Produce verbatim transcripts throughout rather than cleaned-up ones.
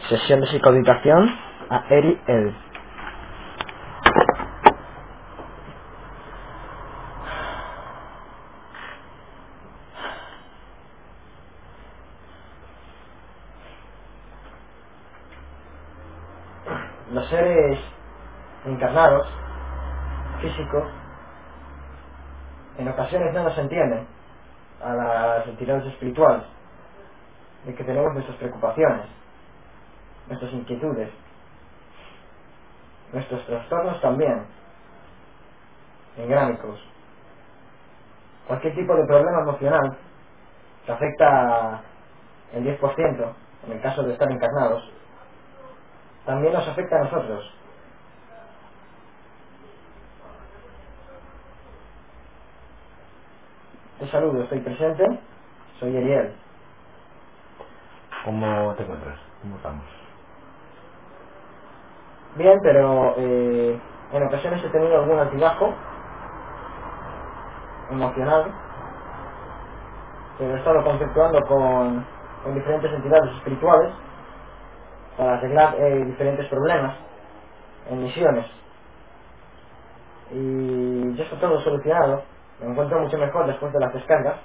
Sesión de psicoeducación a Eri El. Los seres encarnados, físicos, en ocasiones no nos entienden a las entidades espirituales, de que tenemos nuestras preocupaciones, nuestras inquietudes, nuestros trastornos también, engrámicos, cualquier tipo de problema emocional que afecta el diez por ciento, en el caso de estar encarnados, también nos afecta a nosotros. Te saludo, estoy presente, soy Ariel. ¿Cómo te encuentras? ¿Cómo estamos? Bien, pero eh, en ocasiones he tenido algún altibajo emocional, pero he estado conceptuando con, con diferentes entidades espirituales para arreglar eh, diferentes problemas en misiones. Y ya está todo solucionado, me encuentro mucho mejor después de las descargas,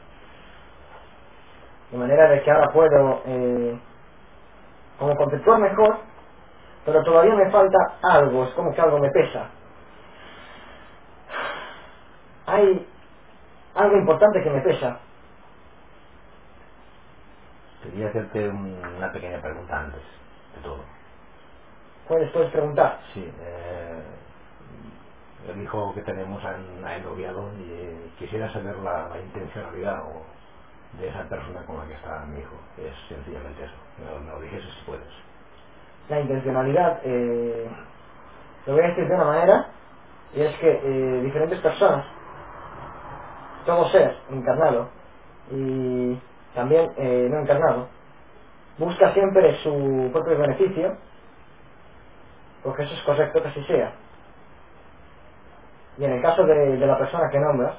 de manera de que ahora puedo eh, como conceptuar mejor, pero todavía me falta algo, es como que algo me pesa. Hay algo importante que me pesa. Quería hacerte un- una pequeña pregunta antes de todo. Puedes, puedes preguntar. Sí, eh, el hijo que tenemos han, ha ennoviado y eh, quisiera saber la, la intencionalidad o de esa persona con la que está mi hijo. Es sencillamente eso. Me lo, me lo dijese si puedes. La intencionalidad, eh, lo voy a decir de una manera, y es que eh, diferentes personas, todo ser encarnado y también eh, no encarnado, busca siempre su propio beneficio, porque eso es correcto que así sea. Y en el caso de, de la persona que nombras,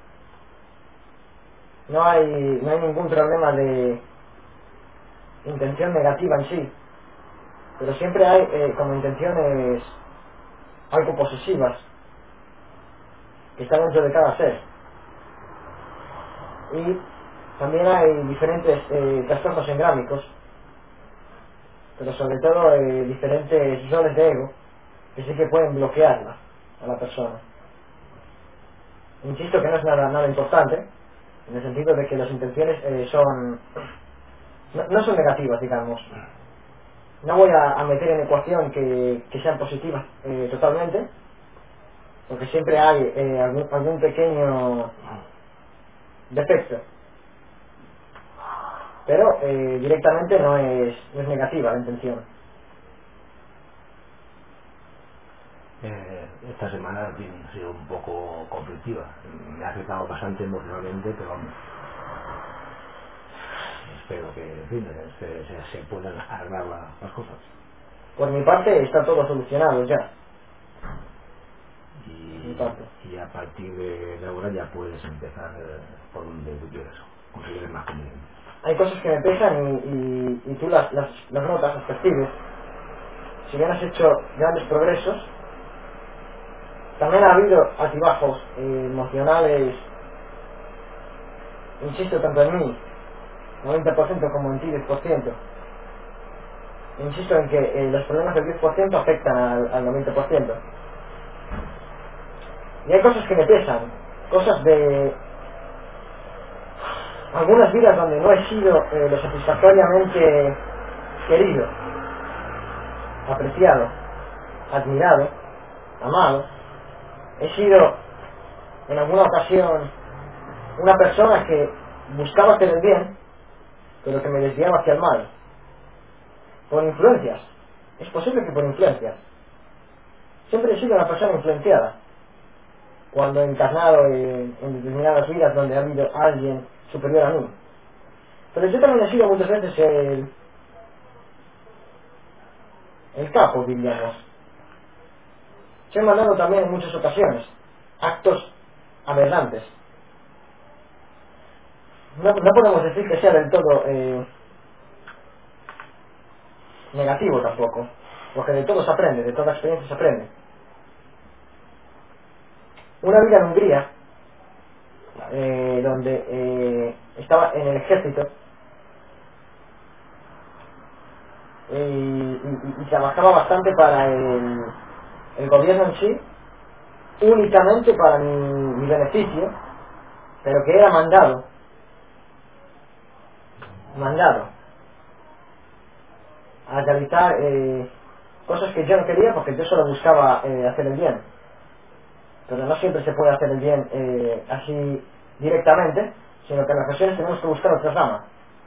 no hay, no hay ningún problema de intención negativa en sí, pero siempre hay eh, como intenciones algo posesivas que están dentro de cada ser. Y también hay diferentes eh, trastornos engrámicos, pero sobre todo eh, diferentes roles de ego que sí que pueden bloquearla a la persona. Insisto que no es nada, nada importante, en el sentido de que las intenciones eh, son no, no son negativas, digamos. No voy a, a meter en ecuación que, que sean positivas eh, totalmente, porque siempre hay eh, algún, algún pequeño defecto, pero eh, directamente no es, no es negativa la intención. Eh, esta semana en fin, ha sido un poco conflictiva. Me ha afectado bastante emocionalmente, pero vamos, espero que en fin, se, se, se puedan arreglar la- las cosas. Por mi parte está todo solucionado ya. Por mi y, parte. y a partir de, de ahora ya puedes empezar eh, por donde tú quieras, conseguir más conveniente. Hay cosas que me pesan y, y, y tú las, las, las notas, las percibes. Si bien has hecho grandes progresos, también ha habido altibajos eh, emocionales, insisto, tanto en mí, noventa por ciento, como en ti, diez por ciento. Insisto en que eh, los problemas del diez por ciento afectan al, al noventa por ciento. Y hay cosas que me pesan, cosas de algunas vidas donde no he sido eh, lo satisfactoriamente querido, apreciado, admirado, amado. He sido en alguna ocasión una persona que buscaba hacer el bien, pero que me desviaba hacia el mal, por influencias. Es posible que por influencias. Siempre he sido una persona influenciada, cuando he encarnado en, en determinadas vidas donde ha habido alguien superior a mí. Pero yo también he sido muchas veces el, el capo, diríamos. Se han mandado también en muchas ocasiones actos aberrantes. No, no podemos decir que sea del todo eh, negativo tampoco, porque de todo se aprende, de toda experiencia se aprende. Una vida en Hungría, eh, donde eh, estaba en el ejército y, y, y trabajaba bastante para el, el gobierno en sí, únicamente para mi, mi beneficio, pero que era mandado, mandado a realizar eh, cosas que yo no quería porque yo solo buscaba eh, hacer el bien. Pero no siempre se puede hacer el bien eh, así directamente, sino que en ocasiones tenemos que buscar otras ramas.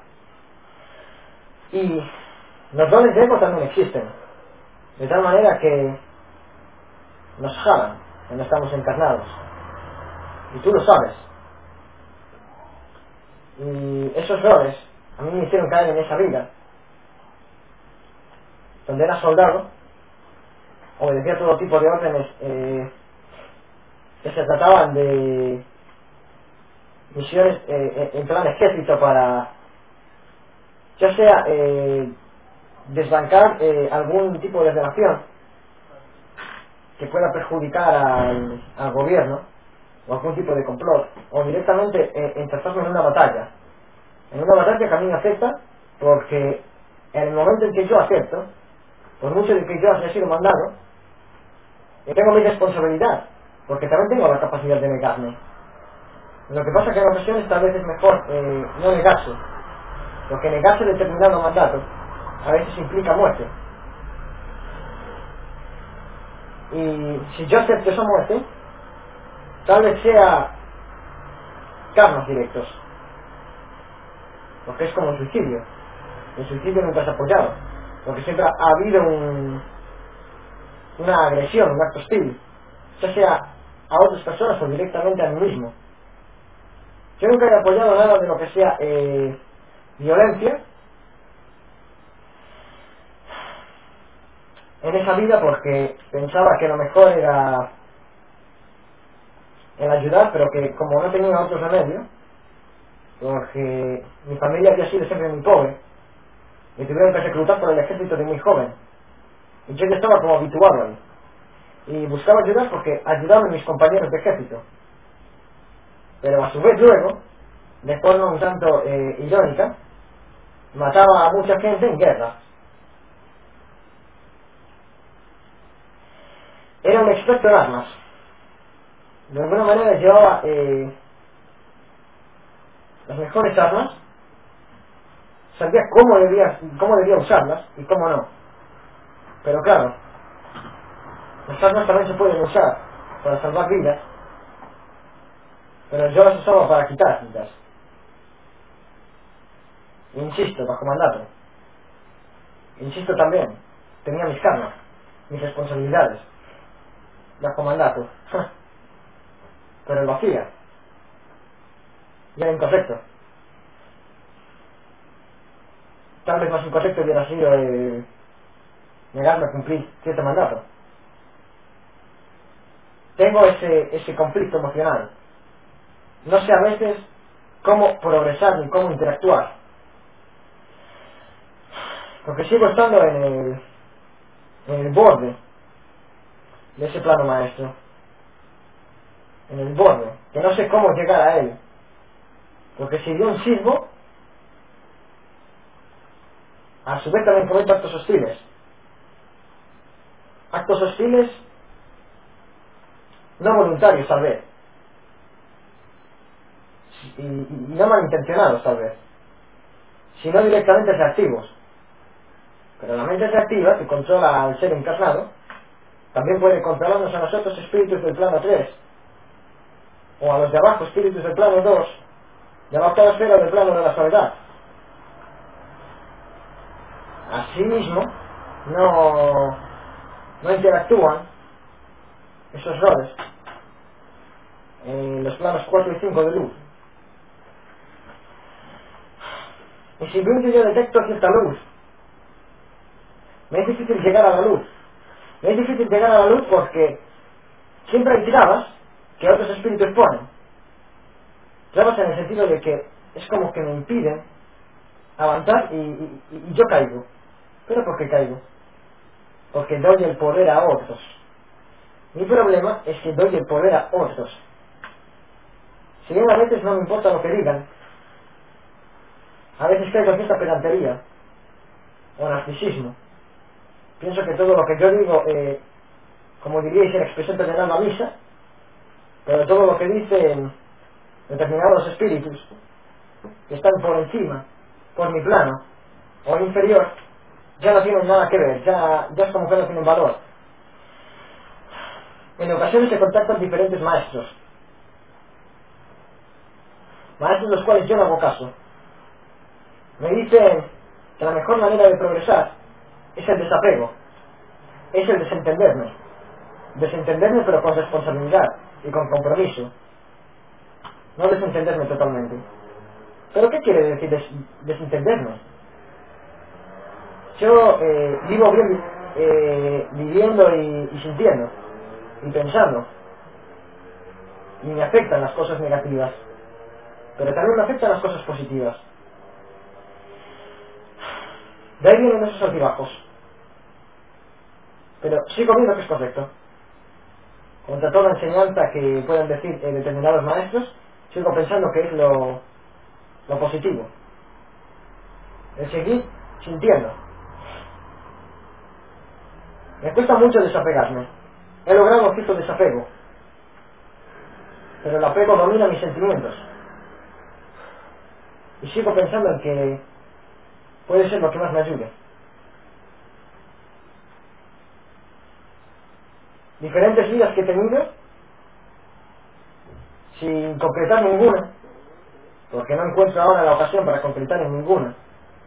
Y los dones de ego también existen, de tal manera que nos jalan cuando estamos encarnados, y tú lo sabes. Y esos roles a mí me hicieron caer en esa vida, donde era soldado, obedecía todo tipo de órdenes eh, que se trataban de misiones eh, en plan ejército para, ya sea eh, desbancar eh, algún tipo de relación que pueda perjudicar al, al gobierno, o algún tipo de complot, o directamente eh, enfrascarme en una batalla, en una batalla que a mí me afecta, porque en el momento en que yo acepto, por mucho de que yo haya sido mandado, yo tengo mi responsabilidad, porque también tengo la capacidad de negarme. Lo que pasa es que en ocasiones tal vez es mejor eh, no negarse, porque negarse determinado mandato a veces implica muerte. Y si yo acepto esa muerte, tal vez sea karmas directos, porque es como un suicidio. El suicidio nunca es apoyado, porque siempre ha habido un, una agresión, un acto hostil, ya sea a otras personas o directamente a mí mismo. Yo nunca he apoyado nada de lo que sea eh, violencia en esa vida, porque pensaba que lo mejor era el ayudar, pero que como no tenía otro remedio, porque mi familia había sido siempre muy pobre, me tuvieron que reclutar por el ejército de muy joven, y yo ya estaba como habituado ahí, y buscaba ayudar porque ayudaban a mis compañeros de ejército, pero a su vez luego, de forma un tanto eh, irónica, mataba a mucha gente en guerra. Era un experto en armas, de alguna manera llevaba eh, las mejores armas, sabía cómo debía, cómo debía usarlas y cómo no, pero claro, las armas también se pueden usar para salvar vidas, pero yo las usaba para quitar vidas. Insisto, bajo mandato. Insisto también, tenía mis karmas, mis responsabilidades, bajo mandato. Pero lo hacía. Y era incorrecto. Tal vez más incorrecto hubiera sido eh, negarme a cumplir cierto mandato. Tengo ese, ese conflicto emocional. No sé a veces cómo progresar ni cómo interactuar. Porque sigo estando en el, en el borde de ese plano maestro. En el borde. Que no sé cómo llegar a él. Porque si yo sirvo, a su vez también cometo actos hostiles. Actos hostiles no voluntarios tal vez. Y, y, y no malintencionados tal vez. Sino directamente reactivos. Pero la mente reactiva, que controla al ser encarnado, también puede controlarnos a nosotros espíritus del plano tres, o a los de abajo espíritus del plano dos, de la octava esfera del plano de la soledad. Asimismo, no, no interactúan esos roles en los planos cuatro y cinco de luz. Y si bien yo detecto cierta luz, me es difícil llegar a la luz. Me es difícil llegar a la luz porque siempre hay trabas que otros espíritus ponen. Trabas en el sentido de que es como que me impiden avanzar y, y, y yo caigo. Pero ¿por qué caigo? Porque doy el poder a otros. Mi problema es que doy el poder a otros. Si bien a veces no me importa lo que digan, a veces caigo en cierta pedantería o narcisismo. Pienso que todo lo que yo digo, eh, como diríais en expresión terminando a misa, pero todo lo que dicen determinados espíritus que están por encima, por mi plano o inferior, ya no tienen nada que ver, ya, ya es como que no tienen valor. En ocasiones se contactan diferentes maestros, maestros los cuales yo no hago caso. Me dicen que la mejor manera de progresar es el desapego, es el desentenderme, desentenderme pero con responsabilidad y con compromiso, no desentenderme totalmente. ¿Pero qué quiere decir des desentenderme? Yo eh, vivo bien eh, viviendo y, y sintiendo y pensando, y me afectan las cosas negativas, pero también me afectan las cosas positivas. De ahí vienen esos altibajos, pero sigo viendo que es correcto. Contra toda enseñanza que puedan decir eh, determinados maestros, sigo pensando que es lo, lo positivo, el seguir sintiendo. Me cuesta mucho desapegarme, he logrado cierto desapego, pero el apego domina mis sentimientos, y sigo pensando en que puede ser lo que más me ayude. Diferentes vidas que he tenido, sin concretar ninguna, porque no encuentro ahora la ocasión para concretar en ninguna,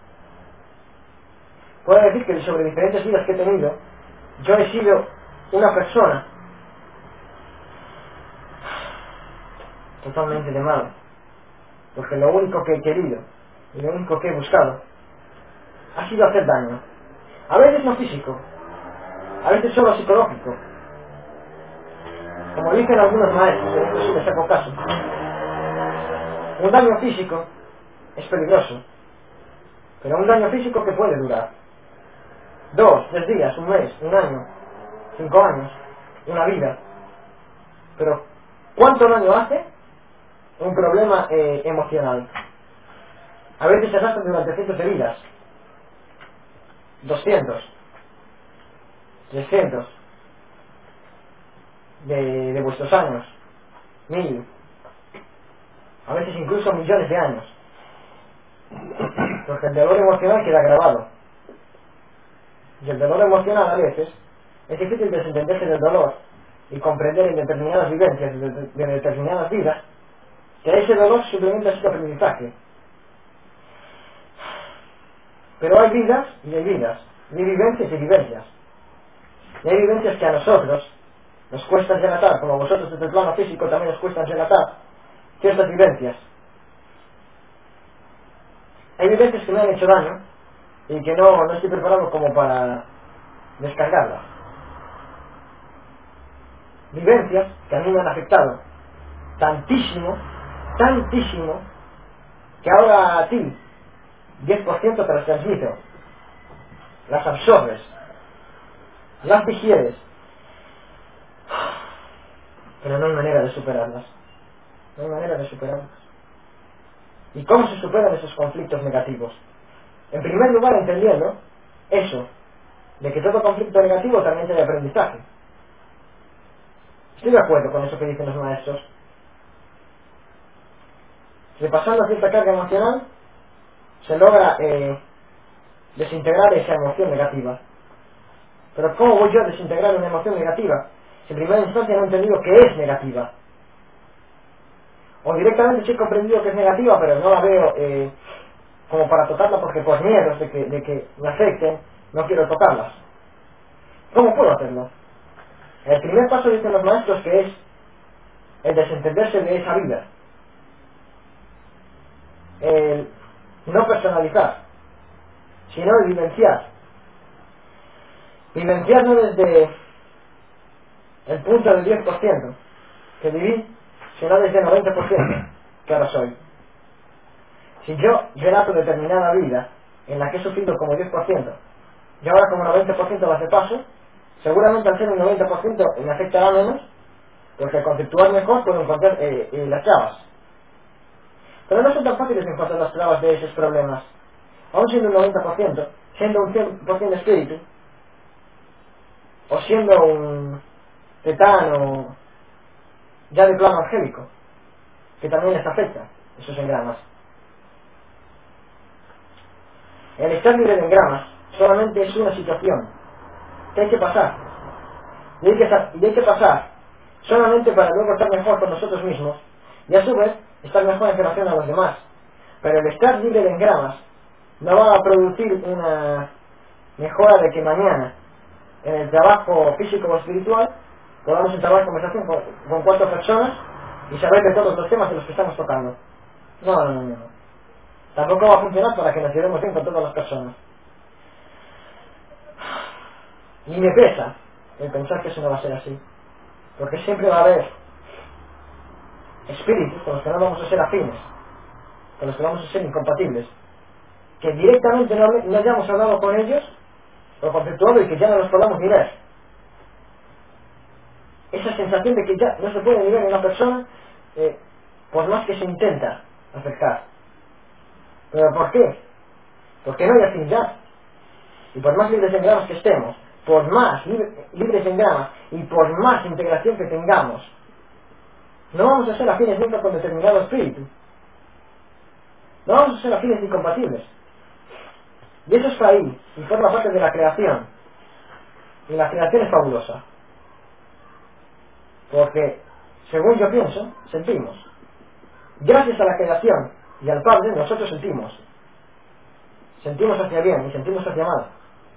puedo decir que sobre diferentes vidas que he tenido, yo he sido una persona totalmente de mal, porque lo único que he querido y lo único que he buscado ha sido hacer daño, a veces no físico, a veces solo psicológico, como dicen algunos maestros, en esto sí les hago caso. Un daño físico es peligroso, pero un daño físico que puede durar dos, tres días, un mes, un año, cinco años, una vida, pero ¿cuánto daño hace un problema eh, emocional? A veces se arrastra durante cientos de vidas, doscientos, trescientos de, de vuestros años, mil, a veces incluso millones de años, porque el dolor emocional queda grabado, y el dolor emocional a veces es difícil desentenderse del dolor y comprender en determinadas vivencias de, de, de determinadas vidas que ese dolor simplemente ha sido aprendizaje. Pero hay vidas y hay vidas, y hay vivencias y vivencias, y hay vivencias que a nosotros nos cuesta relatar, como a vosotros desde el plano físico también os cuesta relatar ciertas vivencias. Hay vivencias que me han hecho daño y que no, no estoy preparado como para descargarlas. Vivencias que a mí me han afectado tantísimo, tantísimo, que ahora a ti diez por ciento te las transmito, las absorbes, las digieres, pero no hay manera de superarlas, no hay manera de superarlas. ¿Y cómo se superan esos conflictos negativos? En primer lugar, entendiendo eso, de que todo conflicto negativo también tiene aprendizaje. Estoy de acuerdo con eso que dicen los maestros. Repasando cierta carga emocional, se logra eh, desintegrar esa emoción negativa. Pero ¿cómo voy yo a desintegrar una emoción negativa si en primera instancia no he entendido que es negativa? O directamente sí he comprendido que es negativa, pero no la veo eh, como para tocarla porque por miedos de que, de que me afecten, no quiero tocarlas. ¿Cómo puedo hacerlo? El primer paso, dicen los maestros, que es el desentenderse de esa vida, el no personalizar, sino el vivenciar. Vivenciar no desde el punto del diez por ciento que viví, sino desde el noventa por ciento que ahora soy. Si yo relato determinada vida en la que he sufrido como diez por ciento, y ahora como noventa por ciento las de paso, seguramente al ser un noventa por ciento me afectará menos, porque al conceptuar mejor puedo encontrar eh, eh, las trabas. Pero no son tan fáciles de encontrar las trabas de esos problemas. Aún siendo un noventa por ciento, siendo un cien por ciento de espíritu, o siendo un tetano ya de plano angélico, que también les afecta esos engramas. El estar libre de engramas solamente es una situación que hay que pasar, y hay que, y hay que pasar solamente para luego estar mejor con nosotros mismos y a su vez estar mejor en relación a los demás. Pero el estar libre de engramas no va a producir una mejora de que mañana en el trabajo físico o espiritual podamos entablar conversación con, con cuatro personas y saber de todos los temas de los que estamos tocando. No, no, no, no. Tampoco va a funcionar para que nos llevemos bien con todas las personas. Y me pesa el pensar que eso no va a ser así, porque siempre va a haber espíritus con los que no vamos a ser afines, con los que vamos a ser incompatibles, que directamente no, no hayamos hablado con ellos o conceptuado y que ya no los podamos ni ver. Esa sensación de que ya no se puede ni ver en una persona eh, por más que se intenta acercar. ¿Pero por qué? Porque no hay afinidad. Y por más libres en gramas que estemos, por más libre, libres en gramas y por más integración que tengamos, no vamos a ser afines nunca con determinado espíritu. No vamos a ser afines ni compatibles. Y eso está ahí, y forma parte de la creación. Y la creación es fabulosa. Porque, según yo pienso, sentimos. Gracias a la creación y al Padre, nosotros sentimos. Sentimos hacia bien y sentimos hacia mal.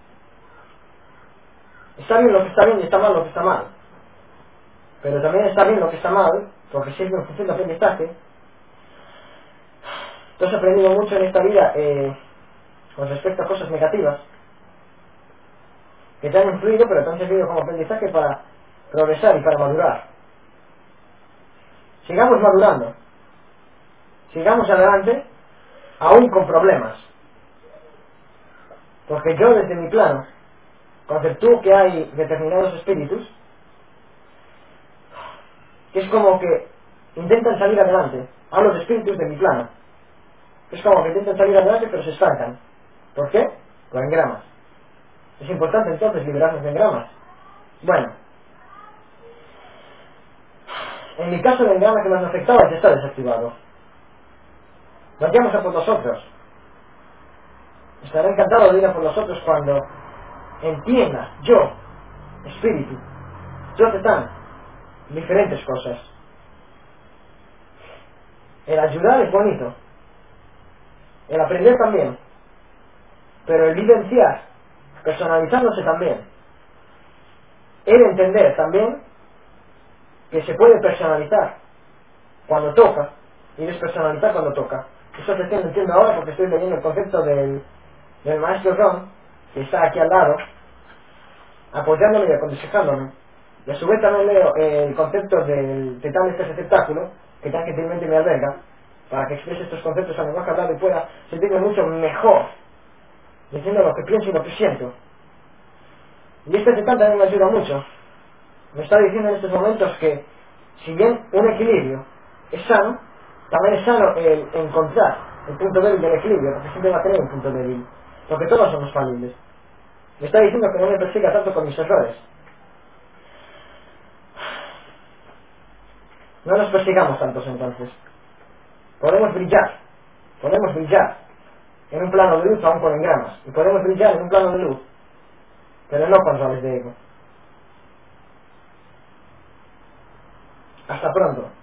Está bien lo que está bien y está mal lo que está mal. Pero también está bien lo que está mal, porque siempre en función de aprendizaje. Tú has aprendido mucho en esta vida eh, con respecto a cosas negativas que te han influido, pero te han servido como aprendizaje para progresar y para madurar. Sigamos madurando. Sigamos adelante, aún con problemas. Porque yo desde mi plano conceptúo que hay determinados espíritus que es como que intentan salir adelante. Hablo de espíritus de mi plano. Es como que intentan salir adelante pero se estancan. ¿Por qué? Por engramas. Es importante entonces liberarnos de engramas. Bueno, en mi caso el engrama que más me afectaba ya está desactivado. Vayamos a por los otros. Estaré encantado de ir a por los otros cuando entienda yo, espíritu, yo tetán, diferentes cosas. El ayudar es bonito, el aprender también, pero el vivenciar, personalizándose también, el entender también que se puede personalizar cuando toca y despersonalizar cuando toca. Eso te estoy entiendo ahora porque estoy leyendo el concepto del, del maestro Ron, que está aquí al lado, apoyándome y aconsejándome. Y a su vez también leo el concepto del tetán de este receptáculo, que tan gentilmente me alberga, para que exprese estos conceptos a lenguaje hablado y pueda sentirme mucho mejor, diciendo lo que pienso y lo que siento. Y este tetán también me ayuda mucho. Me está diciendo en estos momentos que, si bien un equilibrio es sano, también es sano el encontrar el punto débil del equilibrio, porque siempre va a tener un punto débil, porque todos somos falibles. Me está diciendo que no me persiga tanto con mis errores. No nos persigamos tantos entonces. Podemos brillar, podemos brillar en un plano de luz aún con engramas, y podemos brillar en un plano de luz, pero no con roles de ego. Hasta pronto.